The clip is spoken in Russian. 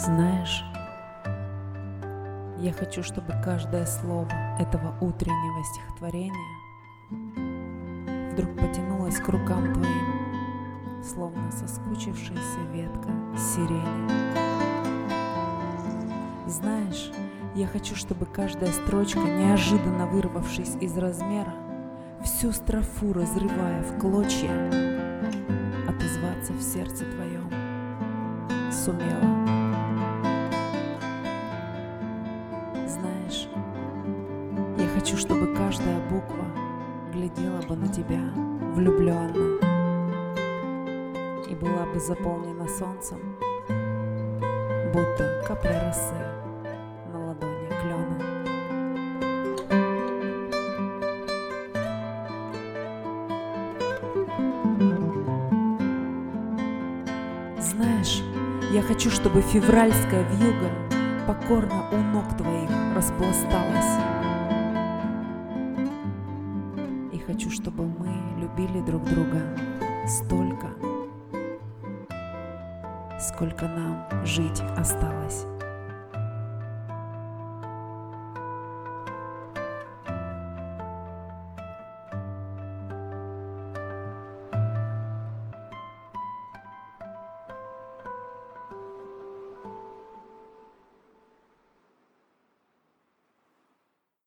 Знаешь, я хочу, чтобы каждое слово этого утреннего стихотворения вдруг потянулось к рукам твоим, словно соскучившаяся ветка сирени. Знаешь, я хочу, чтобы каждая строчка, неожиданно вырвавшись из размера, всю строфу разрывая в клочья, отозваться в сердце твоем сумела. Знаешь, я хочу, чтобы каждая буква глядела бы на тебя влюбленно и была бы заполнена солнцем, будто капля росы на ладони клена. Знаешь, я хочу, чтобы февральская вьюга покорно у ног твоих распласталась. И хочу, чтобы мы любили друг друга столько, сколько нам жить осталось.